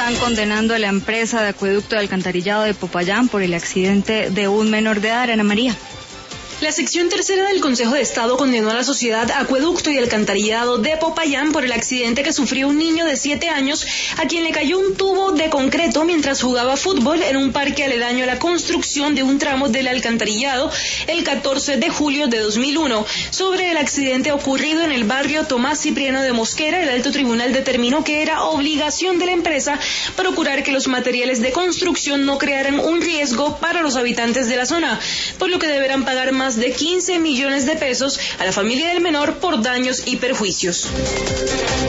están condenando a la empresa de acueducto de alcantarillado de Popayán por el accidente de un menor de edad, Ana María. La sección tercera del Consejo de Estado condenó a la sociedad Acueducto y Alcantarillado de Popayán por el accidente que sufrió un niño de 7 años a quien le cayó un tubo de concreto mientras jugaba fútbol en un parque aledaño a la construcción de un tramo del alcantarillado el 14 de julio de 2001. Sobre el accidente ocurrido en el barrio Tomás Cipriano de Mosquera, el alto tribunal determinó que era obligación de la empresa procurar que los materiales de construcción no crearan un riesgo para los habitantes de la zona, por lo que deberán pagar más de 15 millones de pesos a la familia del menor por daños y perjuicios.